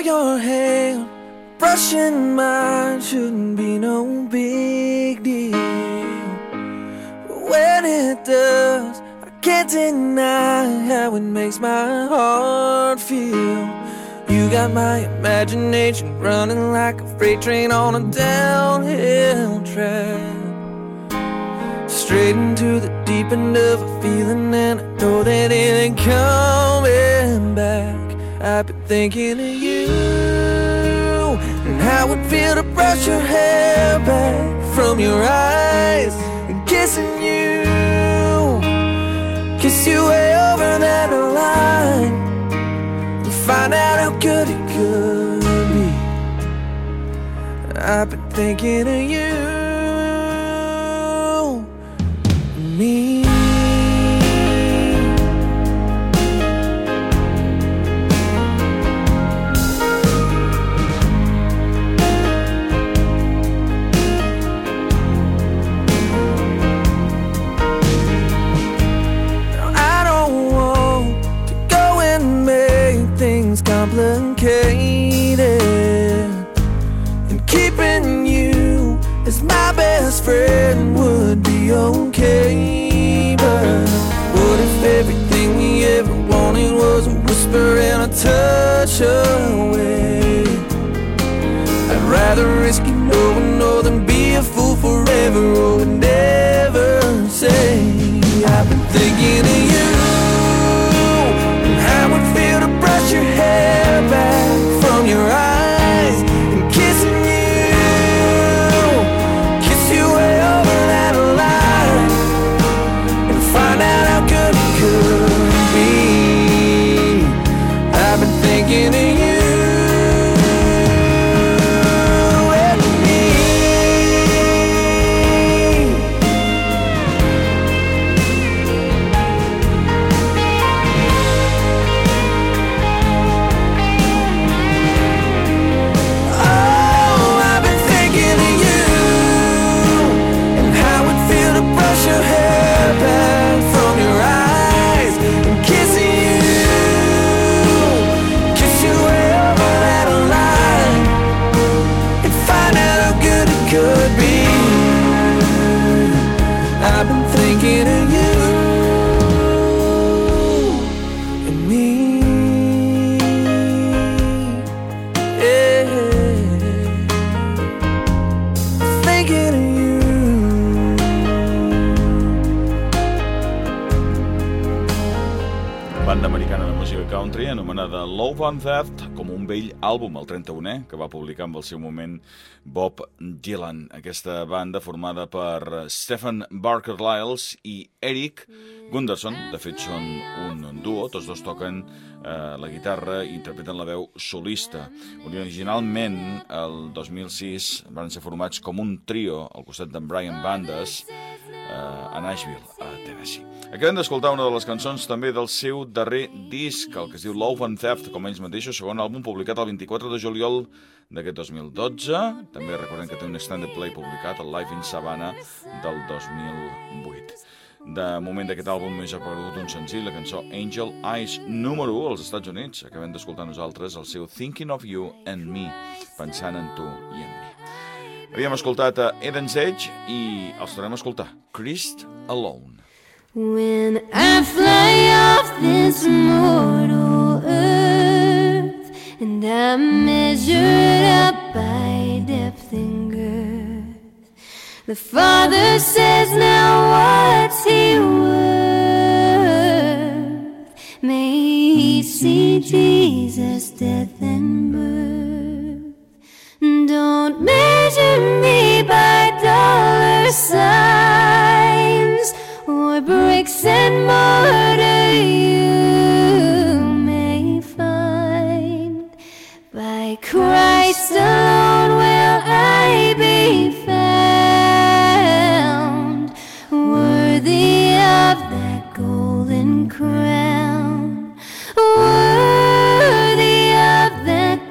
your hand brushing mine shouldn't be no big deal. But when it does, I can't deny how it makes my heart feel. You got my imagination running like a freight train on a downhill track, straight into the deep end of a feeling, and I know that it ain't coming back. I've been thinking of you and how it feel to brush your hair back from your eyes, and kissing you, kiss you way over that line, and find out how good it could be. I've been thinking of you and me. Complicated, and keeping you as my best friend would be okay. But what if everything we ever wanted was a whisper and a touch away? I'd rather risk you knowing no than be a fool forever, or would never say. I've been thinking of you and how it feel to brush your hair back from your eyes, and kissing you, kiss you way over that line, and find out how good it could be. I've been thinking of you. I've been thinking of you and me, yeah. Thinking of you. Banda americana de música country anomenada Love and Theft, com un vell àlbum, el 31è, que va publicar amb el seu moment Bob Dylan. Aquesta banda formada per Stephen Barker Lyles i Eric Gunderson. De fet, són un duo, tots dos toquen la guitarra i interpreten la veu solista. Originalment, el 2006, van ser formats com un trio al costat d'en Brian Bandes a Nashville, a Tennessee. Acabem d'escoltar una de les cançons també del seu darrer disc, el que es diu Love and Theft, com ells mateixos, segon àlbum publicat el 24 de juliol d'aquest 2012. També recordem que té un extended play publicat, el Live in Savannah, del 2008. De moment d'aquest àlbum només ha aparegut un senzill, la cançó Angel Eyes, número 1 als Estats Units. Acabem d'escoltar nosaltres el seu Thinking of You and Me, pensant en tu i en mi. Havíem escoltat a Eden's Edge i els tornem a escoltar, Christ Alone. When I fly off this mortal earth and I'm measured up by depth and girth, the Father says, now what's he worth? May he see Jesus' death and birth. Don't measure me by dollar signs or bricks and mortar you may find. By Christ alone will I be found, worthy of that golden crown, worthy of that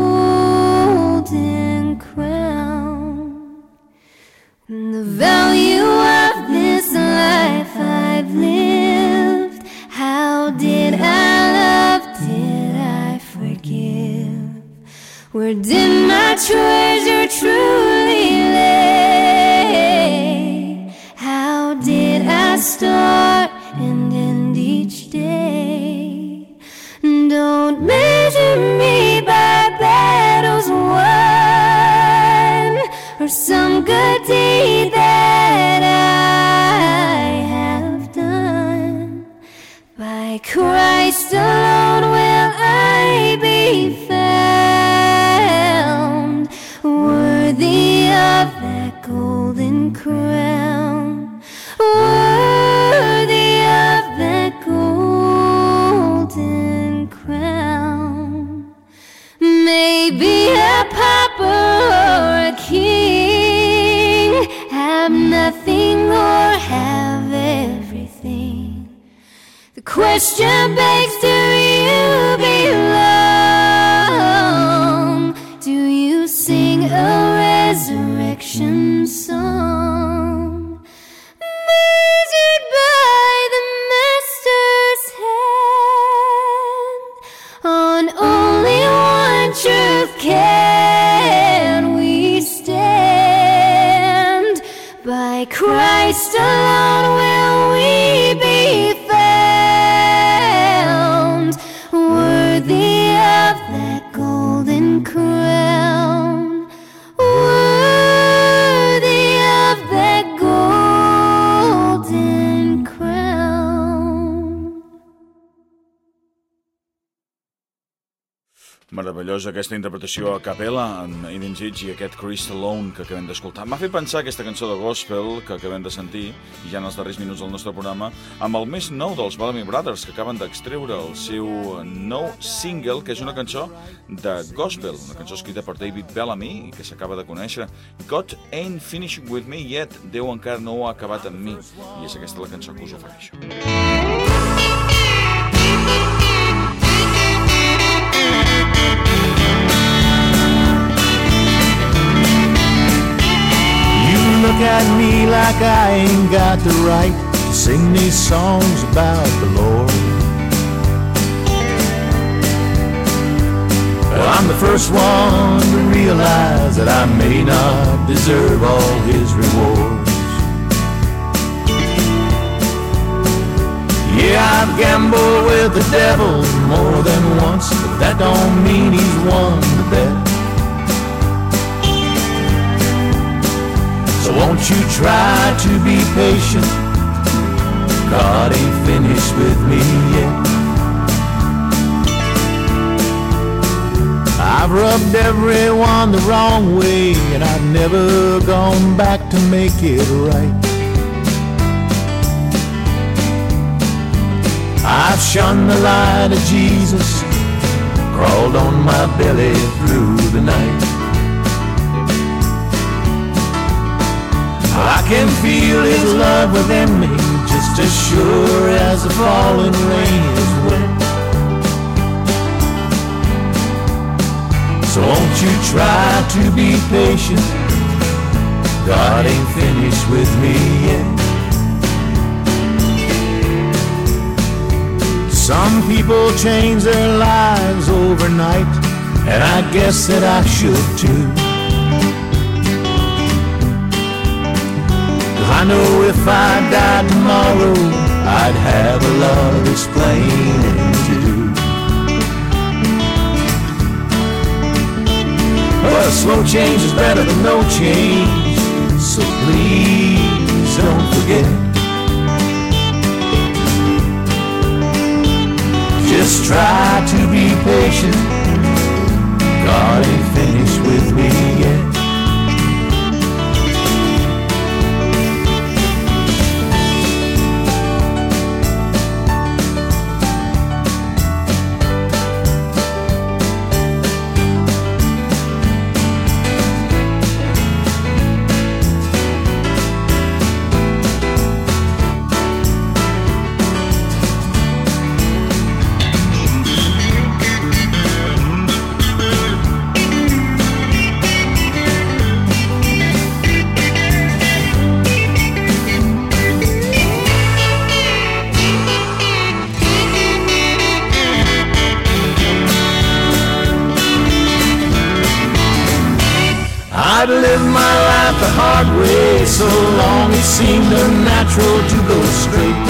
golden crown. The value of this life I've lived, how Where did my treasure truly lay? How did I start and end each day? Don't measure me by battles won or some good deed that I have done. By Christ alone will I be found, worthy of that golden crown, worthy of that golden crown. Maybe a pauper or a king, have nothing or have everything. The question begs, do you belong? Do you sing a resurrection song? Measured by the Master's hand, on only one truth can we stand. By Christ alone will we be found, worthy of that golden crown, worthy of that golden crown. Meravellosa aquesta interpretació a capella en Eden Zitch i aquest Christ Alone que acabem d'escoltar. M'ha fet pensar aquesta cançó de gospel que acabem de sentir, i ja en els darrers minuts del nostre programa, amb el més nou dels Bellamy Brothers, que acaben d'extreure el seu nou single, que és una cançó de gospel, una cançó escrita per David Bellamy i que s'acaba de conèixer. God ain't finished with me yet, Déu encara no ha acabat amb mi, i és aquesta la cançó que us ofereixo. Look at me like I ain't got the right to sing these songs about the Lord. Well, I'm the first one to realize that I may not deserve all His rewards. Yeah, I've gambled with the devil more than once, but that don't mean He's won the bet. So won't you try to be patient? God ain't finished with me yet. I've rubbed everyone the wrong way, and I've never gone back to make it right. I've shunned the light of Jesus, crawled on my belly through the night. I can feel His love within me, just as sure as the falling rain is wet. So won't you try to be patient? God ain't finished with me yet. Some people change their lives overnight, and I guess that I should too. I know if I died tomorrow, I'd have a lot of explaining to do. But a slow change is better than no change, so please don't forget. Just try to be patient. God ain't finished with me yet. life the hard way. So long it seemed unnatural to go straight.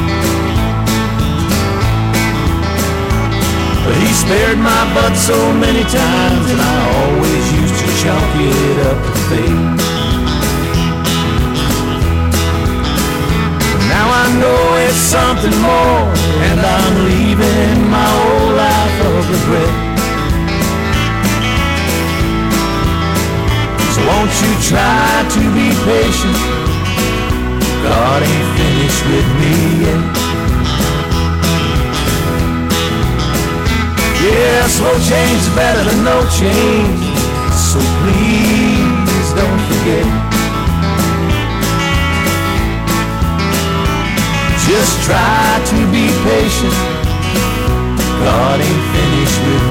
But he spared my butt so many times, and I always used to chalk it up to fate. But now I know it's something more, and I'm leaving my old life of regret. So won't you try to be patient? God ain't finished with me yet. Yeah, slow change is better than no change. So please don't forget. Just try to be patient. God ain't finished with